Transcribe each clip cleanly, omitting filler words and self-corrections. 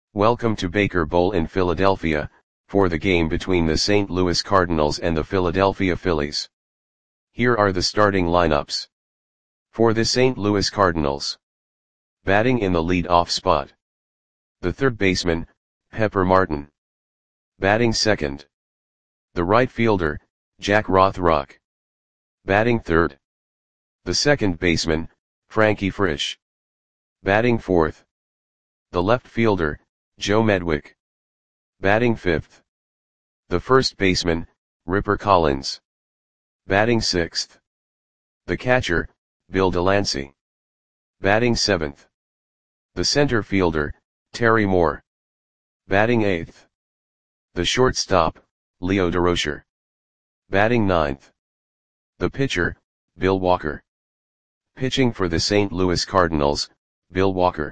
Welcome to Baker Bowl in Philadelphia, for the game between the St. Louis Cardinals and the Philadelphia Phillies. Here are the starting lineups. For the St. Louis Cardinals. Batting in the lead-off spot. The third baseman, Pepper Martin. Batting second. The right fielder, Jack Rothrock. Batting third. The second baseman, Frankie Frisch. Batting fourth. The left fielder, Joe Medwick. Batting fifth. The first baseman, Ripper Collins. Batting sixth. The catcher, Bill Delancey. Batting seventh. The center fielder, Terry Moore. Batting eighth. The shortstop, Leo Durocher. Batting ninth. The pitcher, Bill Walker. Pitching for the St. Louis Cardinals, Bill Walker.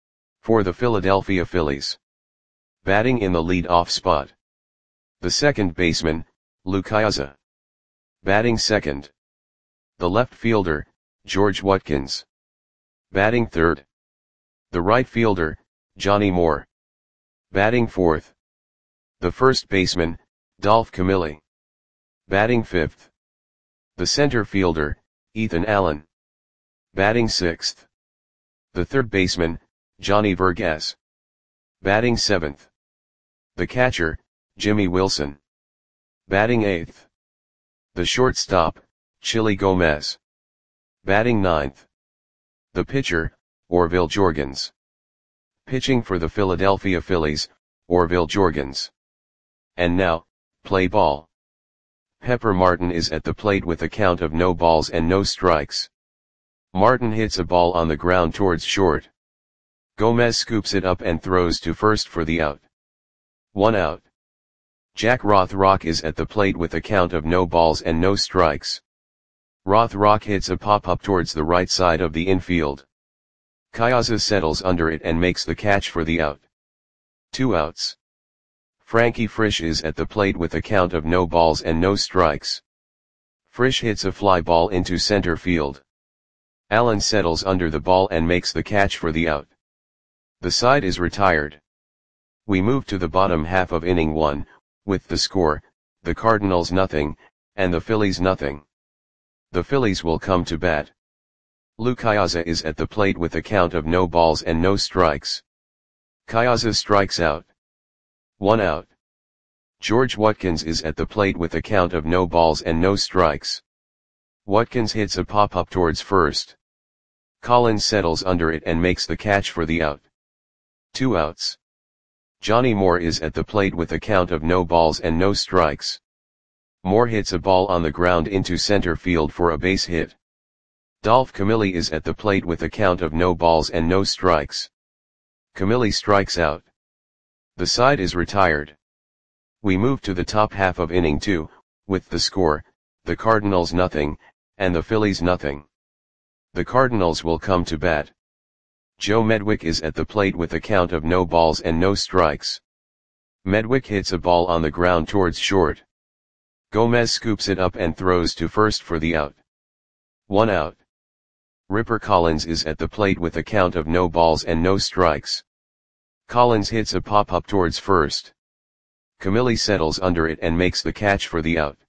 For the Philadelphia Phillies. Batting in the lead-off spot. The second baseman, Lou Ciosa. Batting second. The left fielder, George Watkins. Batting third. The right fielder, Johnny Moore. Batting fourth. The first baseman, Dolph Camilli. Batting fifth. The center fielder, Ethan Allen. Batting sixth. The third baseman, Johnny Vergas. Batting seventh. The catcher, Jimmy Wilson. Batting eighth. The shortstop, Chili Gomez. Batting ninth. The pitcher, Orville Jorgens. Pitching for the Philadelphia Phillies, Orville Jorgens. And now, play ball. Pepper Martin is at the plate with a count of no balls and no strikes. Martin hits a ball on the ground towards short. Gomez scoops it up and throws to first for the out. 1 out. Jack Rothrock is at the plate with a count of no balls and no strikes. Rothrock hits a pop-up towards the right side of the infield. Ciosa settles under it and makes the catch for the out. 2 outs. Frankie Frisch is at the plate with a count of no balls and no strikes. Frisch hits a fly ball into center field. Allen settles under the ball and makes the catch for the out. The side is retired. We move to the bottom half of inning 1, with the score, the Cardinals nothing, and the Phillies nothing. The Phillies will come to bat. Lou Ciosa is at the plate with a count of no balls and no strikes. Ciosa strikes out. 1 out. George Watkins is at the plate with a count of no balls and no strikes. Watkins hits a pop-up towards first. Collins settles under it and makes the catch for the out. 2 outs. Johnny Moore is at the plate with a count of no balls and no strikes. Moore hits a ball on the ground into center field for a base hit. Dolph Camilli is at the plate with a count of no balls and no strikes. Camilli strikes out. The side is retired. We move to the top half of inning 2, with the score, the Cardinals nothing, and the Phillies nothing. The Cardinals will come to bat. Joe Medwick is at the plate with a count of no balls and no strikes. Medwick hits a ball on the ground towards short. Gomez scoops it up and throws to first for the out. 1 out. Ripper Collins is at the plate with a count of no balls and no strikes. Collins hits a pop-up towards first. Camilli settles under it and makes the catch for the out.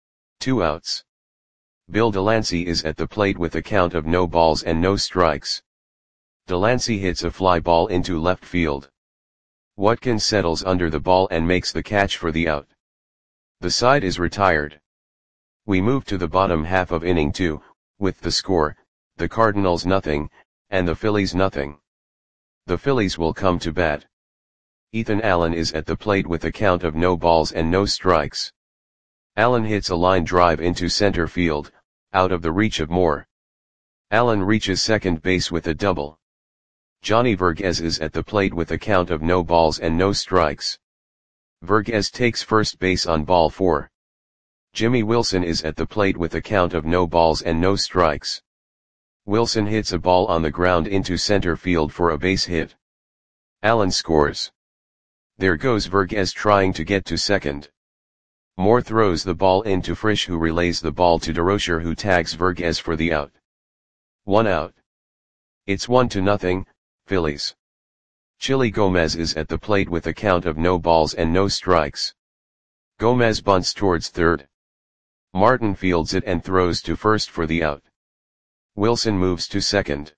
2 outs. Bill Delancey is at the plate with a count of no balls and no strikes. Delancey hits a fly ball into left field. Watkins settles under the ball and makes the catch for the out. The side is retired. We move to the bottom half of inning 2, with the score, the Cardinals nothing, and the Phillies nothing. The Phillies will come to bat. Ethan Allen is at the plate with a count of no balls and no strikes. Allen hits a line drive into center field, out of the reach of Moore. Allen reaches second base with a double. Johnny Vergas is at the plate with a count of no balls and no strikes. Vergas takes first base on ball 4. Jimmy Wilson is at the plate with a count of no balls and no strikes. Wilson hits a ball on the ground into center field for a base hit. Allen scores. There goes Vergas trying to get to second. Moore throws the ball into Frisch, who relays the ball to Durocher, who tags Vergas for the out. 1 out. It's 1-0, Phillies. Chili Gomez is at the plate with a count of no balls and no strikes. Gomez bunts towards third. Martin fields it and throws to first for the out. Wilson moves to second.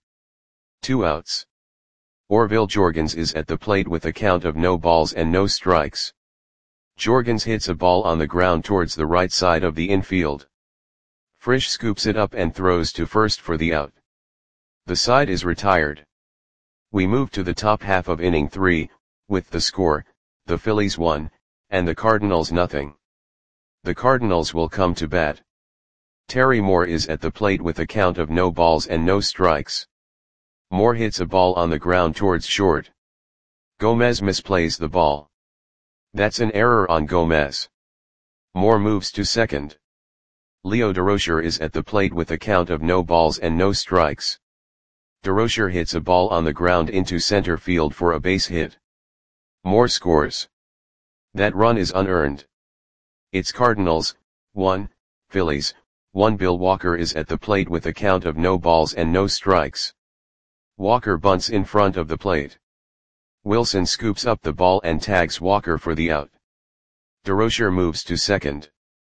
2 outs. Orville Jorgens is at the plate with a count of no balls and no strikes. Jorgens hits a ball on the ground towards the right side of the infield. Frisch scoops it up and throws to first for the out. The side is retired. We move to the top half of inning 3, with the score, the Phillies 1, and the Cardinals nothing. The Cardinals will come to bat. Terry Moore is at the plate with a count of no balls and no strikes. Moore hits a ball on the ground towards short. Gomez misplays the ball. That's an error on Gomez. Moore moves to second. Leo Durocher is at the plate with a count of no balls and no strikes. Durocher hits a ball on the ground into center field for a base hit. Moore scores. That run is unearned. It's Cardinals, 1, Phillies, 1. Bill Walker is at the plate with a count of no balls and no strikes. Walker bunts in front of the plate. Wilson scoops up the ball and tags Walker for the out. Durocher moves to second.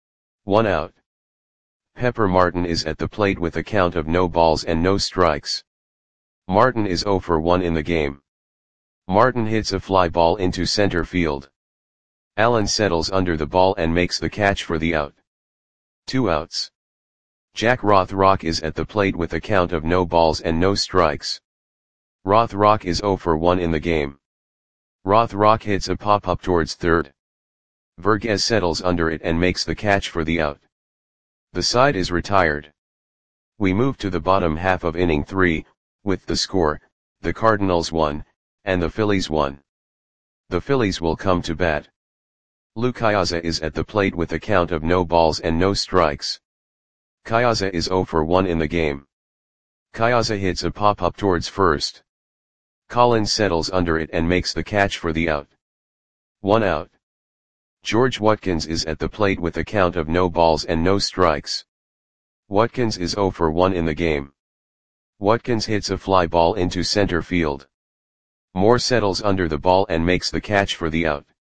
1 out. Pepper Martin is at the plate with a count of no balls and no strikes. Martin is 0 for 1 in the game. Martin hits a fly ball into center field. Allen settles under the ball and makes the catch for the out. 2 outs. Jack Rothrock is at the plate with a count of no balls and no strikes. Rothrock is 0 for 1 in the game. Rothrock hits a pop-up towards third. Vergez settles under it and makes the catch for the out. The side is retired. We move to the bottom half of inning 3, with the score, the Cardinals 1, and the Phillies 1. The Phillies will come to bat. Lou Cayaza is at the plate with a count of no balls and no strikes. Cayaza is 0 for 1 in the game. Cayaza hits a pop-up towards first. Collins settles under it and makes the catch for the out. 1 out. George Watkins is at the plate with a count of no balls and no strikes. Watkins is 0 for 1 in the game. Watkins hits a fly ball into center field. Moore settles under the ball and makes the catch for the out.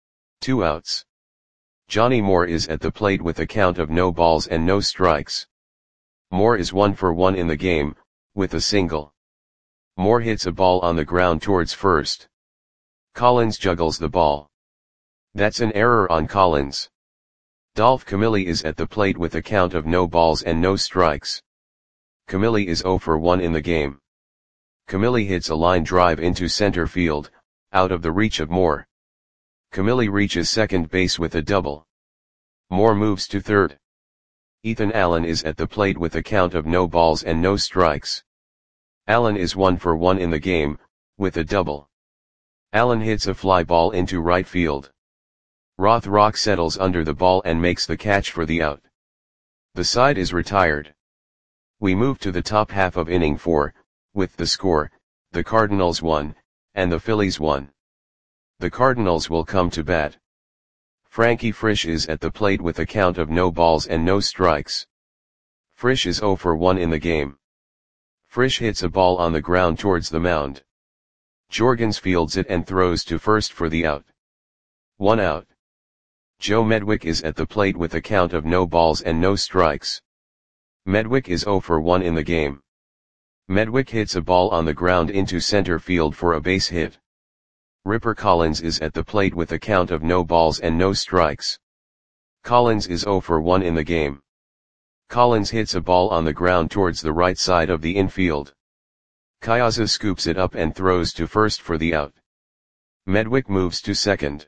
2 outs. Johnny Moore is at the plate with a count of no balls and no strikes. Moore is 1 for 1 in the game, with a single. Moore hits a ball on the ground towards first. Collins juggles the ball. That's an error on Collins. Dolph Camilli is at the plate with a count of no balls and no strikes. Camilli is 0 for 1 in the game. Camilli hits a line drive into center field, out of the reach of Moore. Camilli reaches second base with a double. Moore moves to third. Ethan Allen is at the plate with a count of no balls and no strikes. Allen is 1 for 1 in the game, with a double. Allen hits a fly ball into right field. Rothrock settles under the ball and makes the catch for the out. The side is retired. We move to the top half of inning 4, with the score, the Cardinals 1, and the Phillies 1. The Cardinals will come to bat. Frankie Frisch is at the plate with a count of no balls and no strikes. Frisch is 0 for 1 in the game. Frisch hits a ball on the ground towards the mound. Jorgens fields it and throws to first for the out. 1 out. Joe Medwick is at the plate with a count of no balls and no strikes. Medwick is 0 for 1 in the game. Medwick hits a ball on the ground into center field for a base hit. Ripper Collins is at the plate with a count of no balls and no strikes. Collins is 0 for 1 in the game. Collins hits a ball on the ground towards the right side of the infield. Cayaza scoops it up and throws to first for the out. Medwick moves to second.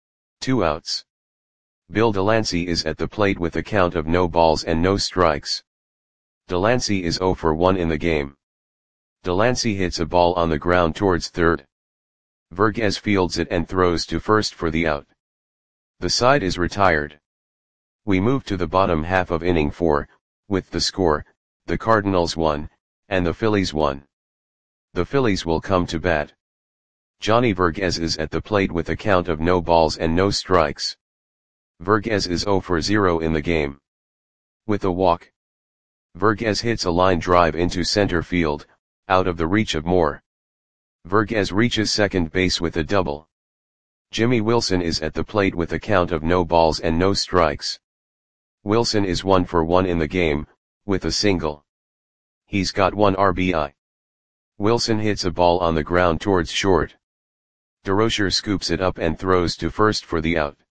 2 outs. Bill Delancey is at the plate with a count of no balls and no strikes. Delancey is 0 for 1 in the game. Delancey hits a ball on the ground towards third. Vergez fields it and throws to first for the out. The side is retired. We move to the bottom half of inning 4, with the score, the Cardinals 1, and the Phillies 1. The Phillies will come to bat. Johnny Vergez is at the plate with a count of no balls and no strikes. Vergez is 0 for 0 in the game. With a walk. Vergez hits a line drive into center field, out of the reach of Moore. Vergez reaches second base with a double. Jimmy Wilson is at the plate with a count of no balls and no strikes. Wilson is 1 for 1 in the game, with a single. He's got 1 RBI. Wilson hits a ball on the ground towards short. DeRocher scoops it up and throws to first for the out.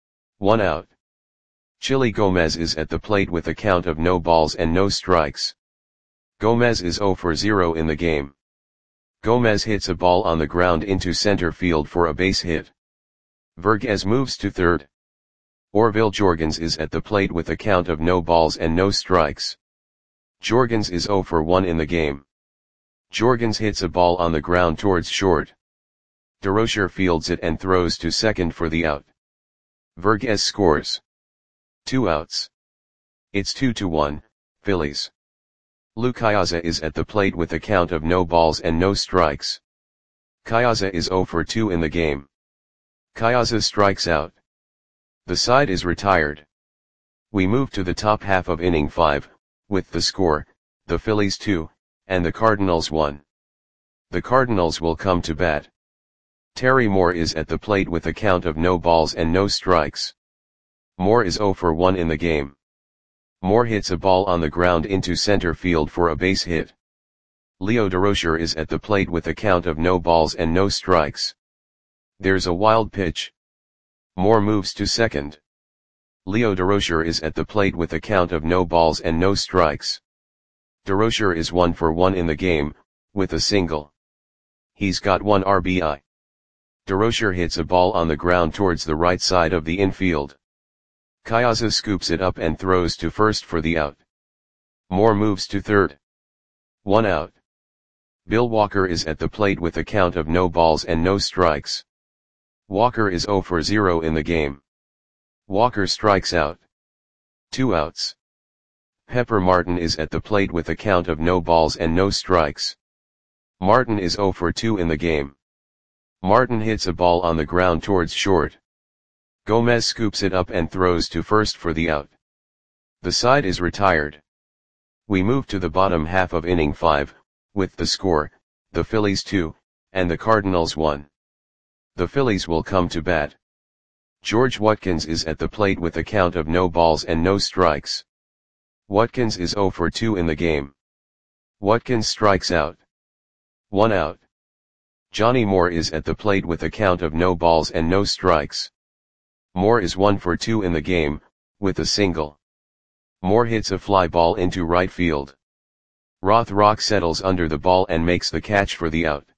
1 out. Chili Gomez is at the plate with a count of no balls and no strikes. Gomez is 0 for 0 in the game. Gomez hits a ball on the ground into center field for a base hit. Vergez moves to third. Orville Jorgens is at the plate with a count of no balls and no strikes. Jorgens is 0 for 1 in the game. Jorgens hits a ball on the ground towards short. DeRocher fields it and throws to second for the out. Vergez scores. 2 outs. It's 2-1, Phillies. Lou Cayaza is at the plate with a count of no balls and no strikes. Cayaza is 0 for 2 in the game. Cayaza strikes out. The side is retired. We move to the top half of inning 5, with the score, the Phillies 2, and the Cardinals 1. The Cardinals will come to bat. Terry Moore is at the plate with a count of no balls and no strikes. Moore is 0 for 1 in the game. Moore hits a ball on the ground into center field for a base hit. Leo DeRocher is at the plate with a count of no balls and no strikes. There's a wild pitch. Moore moves to second. Leo DeRocher is at the plate with a count of no balls and no strikes. DeRocher is 1 for 1 in the game, with a single. He's got 1 RBI. DeRocher hits a ball on the ground towards the right side of the infield. Cayaza scoops it up and throws to first for the out. Moore moves to third. 1 out. Bill Walker is at the plate with a count of no balls and no strikes. Walker is 0 for 0 in the game. Walker strikes out. 2 outs. Pepper Martin is at the plate with a count of no balls and no strikes. Martin is 0 for 2 in the game. Martin hits a ball on the ground towards short. Gomez scoops it up and throws to first for the out. The side is retired. We move to the bottom half of inning 5, with the score, the Phillies 2, and the Cardinals 1. The Phillies will come to bat. George Watkins is at the plate with a count of no balls and no strikes. Watkins is 0 for 2 in the game. Watkins strikes out. 1 out. Johnny Moore is at the plate with a count of no balls and no strikes. Moore is 1 for 2 in the game, with a single. Moore hits a fly ball into right field. Rothrock settles under the ball and makes the catch for the out.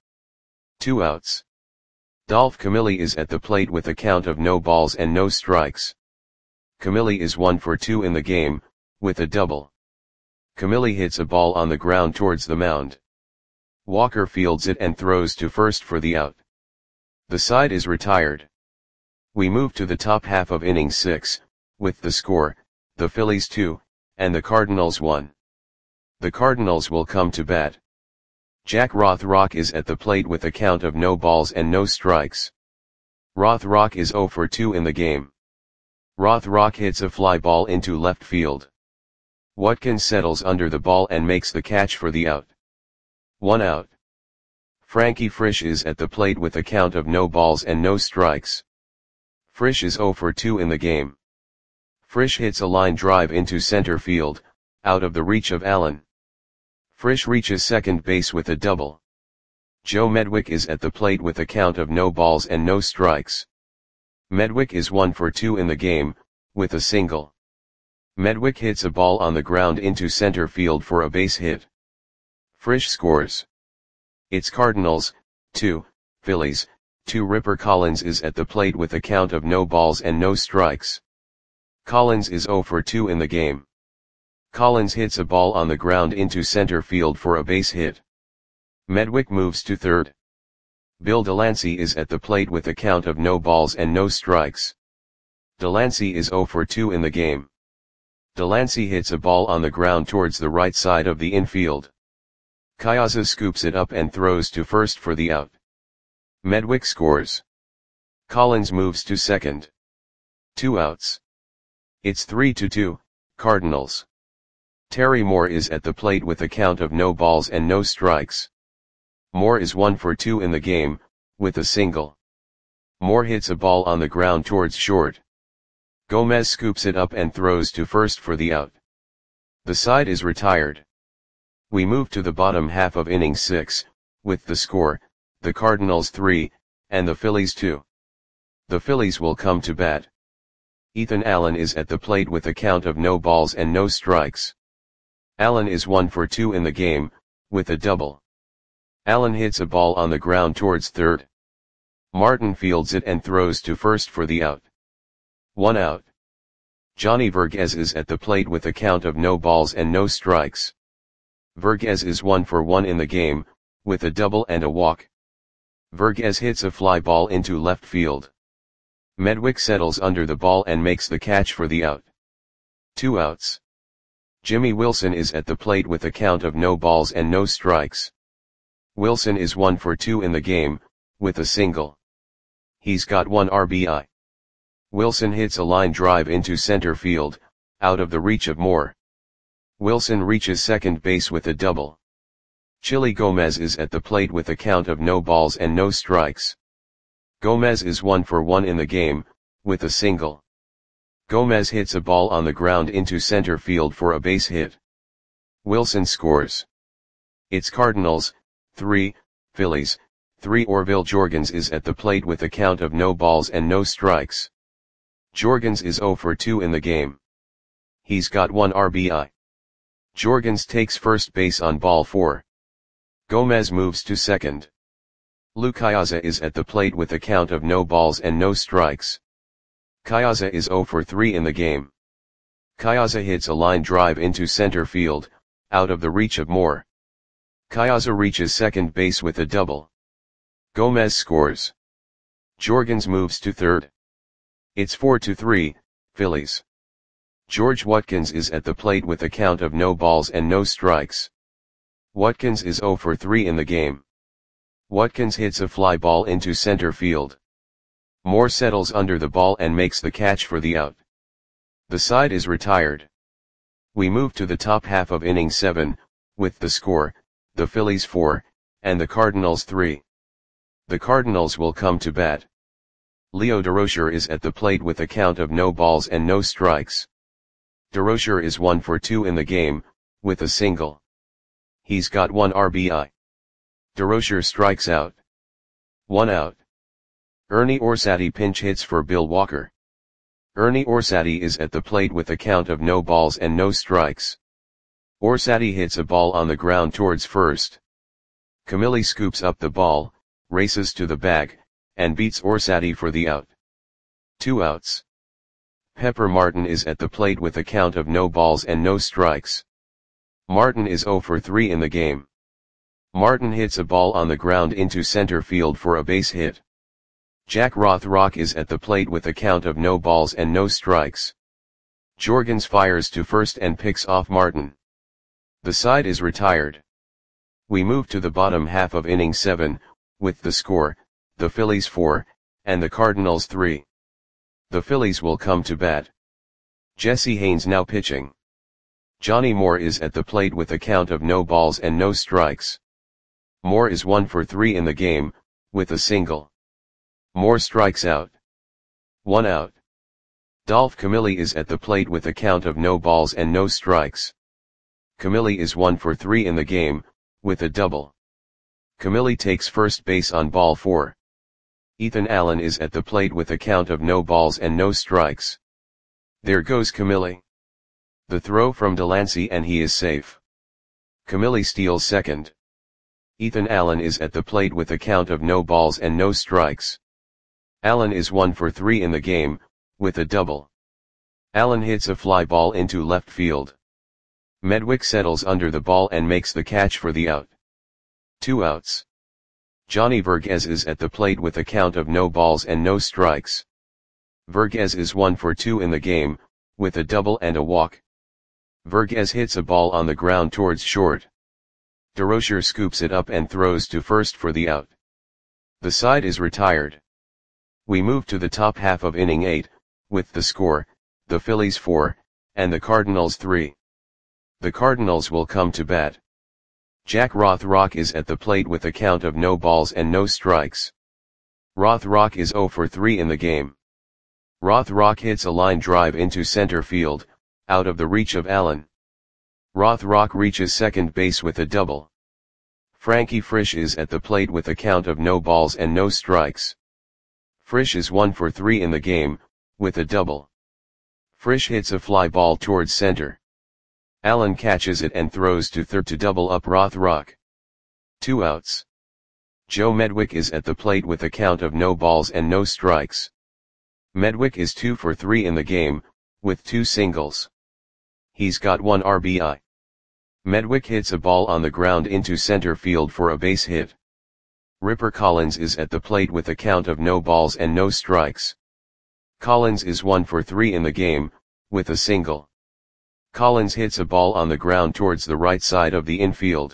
2 outs. Dolph Camilli is at the plate with a count of no balls and no strikes. Camilli is 1 for 2 in the game, with a double. Camilli hits a ball on the ground towards the mound. Walker fields it and throws to first for the out. The side is retired. We move to the top half of inning 6, with the score, the Phillies 2, and the Cardinals 1. The Cardinals will come to bat. Jack Rothrock is at the plate with a count of no balls and no strikes. Rothrock is 0 for 2 in the game. Rothrock hits a fly ball into left field. Watkins settles under the ball and makes the catch for the out. 1 out. Frankie Frisch is at the plate with a count of no balls and no strikes. Frisch is 0 for 2 in the game. Frisch hits a line drive into center field, out of the reach of Allen. Frisch reaches second base with a double. Joe Medwick is at the plate with a count of no balls and no strikes. Medwick is 1 for 2 in the game, with a single. Medwick hits a ball on the ground into center field for a base hit. Frisch scores. It's Cardinals, 2, Phillies, 2. Ripper Collins is at the plate with a count of no balls and no strikes. Collins is 0 for 2 in the game. Collins hits a ball on the ground into center field for a base hit. Medwick moves to third. Bill Delancey is at the plate with a count of no balls and no strikes. Delancey is 0 for 2 in the game. Delancey hits a ball on the ground towards the right side of the infield. Cayaza scoops it up and throws to first for the out. Medwick scores. Collins moves to second. 2 outs. It's 3-2, Cardinals. Terry Moore is at the plate with a count of no balls and no strikes. Moore is 1 for 2 in the game, with a single. Moore hits a ball on the ground towards short. Gomez scoops it up and throws to first for the out. The side is retired. We move to the bottom half of inning 6, with the score, the Cardinals 3, and the Phillies 2. The Phillies will come to bat. Ethan Allen is at the plate with a count of no balls and no strikes. Allen is 1 for 2 in the game, with a double. Allen hits a ball on the ground towards third. Martin fields it and throws to first for the out. 1 out. Johnny Verghese is at the plate with a count of no balls and no strikes. Verghese is 1 for 1 in the game, with a double and a walk. Verghese hits a fly ball into left field. Medwick settles under the ball and makes the catch for the out. 2 outs. Jimmy Wilson is at the plate with a count of no balls and no strikes. Wilson is 1 for 2 in the game, with a single. He's got 1 RBI. Wilson hits a line drive into center field, out of the reach of Moore. Wilson reaches second base with a double. Chili Gomez is at the plate with a count of no balls and no strikes. Gomez is 1 for 1 in the game, with a single. Gomez hits a ball on the ground into center field for a base hit. Wilson scores. It's Cardinals, 3, Phillies, 3. Orville Jorgens is at the plate with a count of no balls and no strikes. Jorgens is 0 for 2 in the game. He's got 1 RBI. Jorgens takes first base on ball 4. Gomez moves to second. Lou Cayaza is at the plate with a count of no balls and no strikes. Cayaza is 0 for 3 in the game. Cayaza hits a line drive into center field, out of the reach of Moore. Cayaza reaches second base with a double. Gomez scores. Jorgens moves to third. It's 4-3, Phillies. George Watkins is at the plate with a count of no balls and no strikes. Watkins is 0 for 3 in the game. Watkins hits a fly ball into center field. Moore settles under the ball and makes the catch for the out. The side is retired. We move to the top half of inning 7, with the score, the Phillies 4, and the Cardinals 3. The Cardinals will come to bat. Leo Durocher is at the plate with a count of no balls and no strikes. Durocher is 1 for 2 in the game, with a single. He's got 1 RBI. Durocher strikes out. 1 out. Ernie Orsatti pinch hits for Bill Walker. Ernie Orsatti is at the plate with a count of no balls and no strikes. Orsatti hits a ball on the ground towards first. Camilli scoops up the ball, races to the bag, and beats Orsatti for the out. 2 outs. Pepper Martin is at the plate with a count of no balls and no strikes. Martin is 0 for 3 in the game. Martin hits a ball on the ground into center field for a base hit. Jack Rothrock is at the plate with a count of no balls and no strikes. Jorgens fires to first and picks off Martin. The side is retired. We move to the bottom half of inning 7, with the score, the Phillies 4, and the Cardinals 3. The Phillies will come to bat. Jesse Haynes now pitching. Johnny Moore is at the plate with a count of no balls and no strikes. Moore is 1 for 3 in the game, with a single. Moore strikes out. 1 out. Dolph Camilli is at the plate with a count of no balls and no strikes. Camilli is 1 for 3 in the game, with a double. Camilli takes first base on ball 4. Ethan Allen is at the plate with a count of no balls and no strikes. There goes Camilli. The throw from Delancey and he is safe. Camilli steals second. Ethan Allen is at the plate with a count of no balls and no strikes. Allen is 1 for 3 in the game, with a double. Allen hits a fly ball into left field. Medwick settles under the ball and makes the catch for the out. 2 outs. Johnny Verghese is at the plate with a count of no balls and no strikes. Verghese is 1 for 2 in the game, with a double and a walk. Verghese hits a ball on the ground towards short. Durocher scoops it up and throws to first for the out. The side is retired. We move to the top half of inning 8, with the score, the Phillies 4, and the Cardinals 3. The Cardinals will come to bat. Jack Rothrock is at the plate with a count of no balls and no strikes. Rothrock is 0 for 3 in the game. Rothrock hits a line drive into center field, out of the reach of Allen. Rothrock reaches second base with a double. Frankie Frisch is at the plate with a count of no balls and no strikes. Frisch is 1 for 3 in the game, with a double. Frisch hits a fly ball towards center. Allen catches it and throws to third to double up Rothrock. 2 outs. Joe Medwick is at the plate with a count of no balls and no strikes. Medwick is 2 for 3 in the game, with 2 singles. He's got 1 RBI. Medwick hits a ball on the ground into center field for a base hit. Ripper Collins is at the plate with a count of no balls and no strikes. Collins is 1 for 3 in the game, with a single. Collins hits a ball on the ground towards the right side of the infield.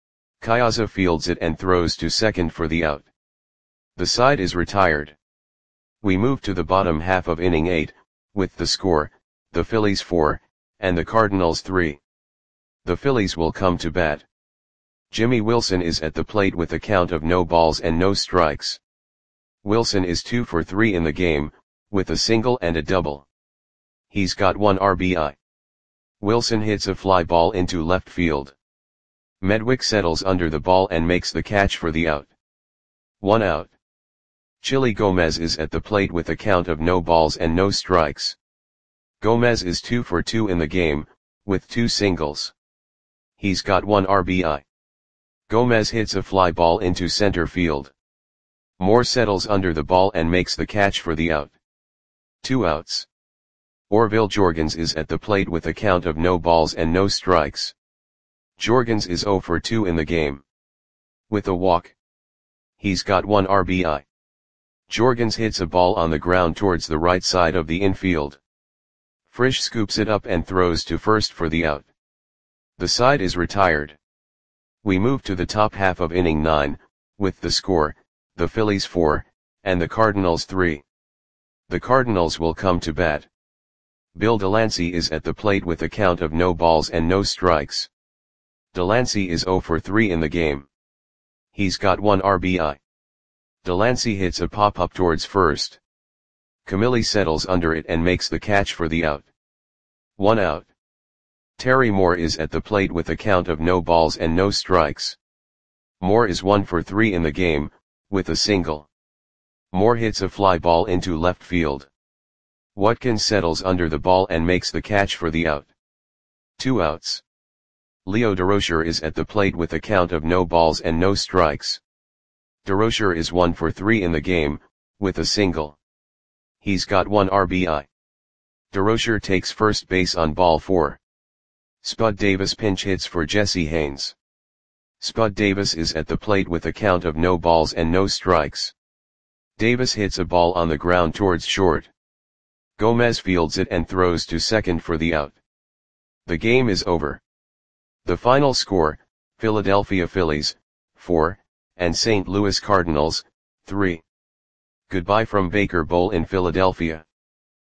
Kyaza fields it and throws to second for the out. The side is retired. We move to the bottom half of inning 8, with the score, the Phillies 4, and the Cardinals 3. The Phillies will come to bat. Jimmy Wilson is at the plate with a count of no balls and no strikes. Wilson is 2 for 3 in the game, with a single and a double. He's got 1 RBI. Wilson hits a fly ball into left field. Medwick settles under the ball and makes the catch for the out. 1 out. Chili Gomez is at the plate with a count of no balls and no strikes. Gomez is 2 for 2 in the game, with 2 singles. He's got 1 RBI. Gomez hits a fly ball into center field. Moore settles under the ball and makes the catch for the out. 2 outs. Orville Jorgens is at the plate with a count of no balls and no strikes. Jorgens is 0 for 2 in the game. With a walk. He's got 1 RBI. Jorgens hits a ball on the ground towards the right side of the infield. Frisch scoops it up and throws to first for the out. The side is retired. We move to the top half of inning 9, with the score, the Phillies 4, and the Cardinals 3. The Cardinals will come to bat. Bill Delancey is at the plate with a count of no balls and no strikes. Delancey is 0 for 3 in the game. He's got 1 RBI. Delancey hits a pop-up towards first. Camilli settles under it and makes the catch for the out. 1 out. Terry Moore is at the plate with a count of no balls and no strikes. Moore is 1 for 3 in the game, with a single. Moore hits a fly ball into left field. Watkins settles under the ball and makes the catch for the out. 2 outs. Leo Durocher is at the plate with a count of no balls and no strikes. Durocher is 1 for 3 in the game, with a single. He's got 1 RBI. Durocher takes first base on ball 4. Spud Davis pinch hits for Jesse Haynes. Spud Davis is at the plate with a count of no balls and no strikes. Davis hits a ball on the ground towards short. Gomez fields it and throws to second for the out. The game is over. The final score, Philadelphia Phillies, 4, and St. Louis Cardinals, 3. Goodbye from Baker Bowl in Philadelphia.